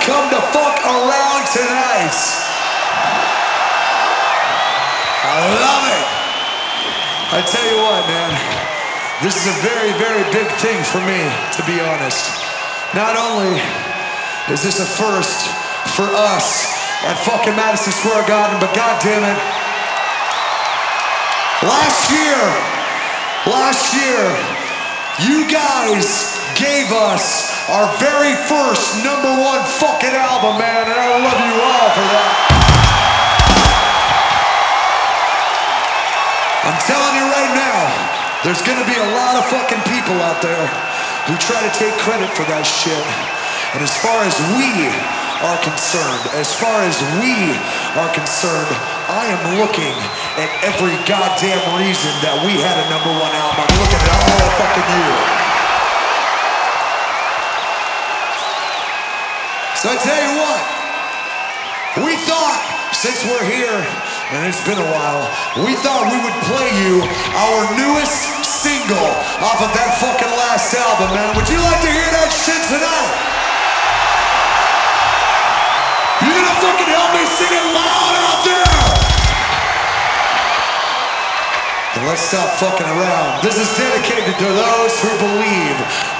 come to fuck around tonight. I love it. I tell you what, man, this is a very, very big thing for me, to be honest. Not only is this a first for us at fucking Madison Square Garden, but goddammit, last year, you guys gave us our very first #1 fucking album, man, and I love you all for that. I'm telling you right now, there's gonna be a lot of fucking people out there who try to take credit for that shit. And as far as we are concerned, I am looking at every goddamn reason that we had a #1 album. I'm looking at all of fucking you. So I tell you what, we thought, since we're here, and it's been a while, we thought we would play you our newest single off of that fucking last album, man. Would you like to hear that shit tonight? You gonna fucking help me sing it loud out there? And let's stop fucking around. This is dedicated to those who believe.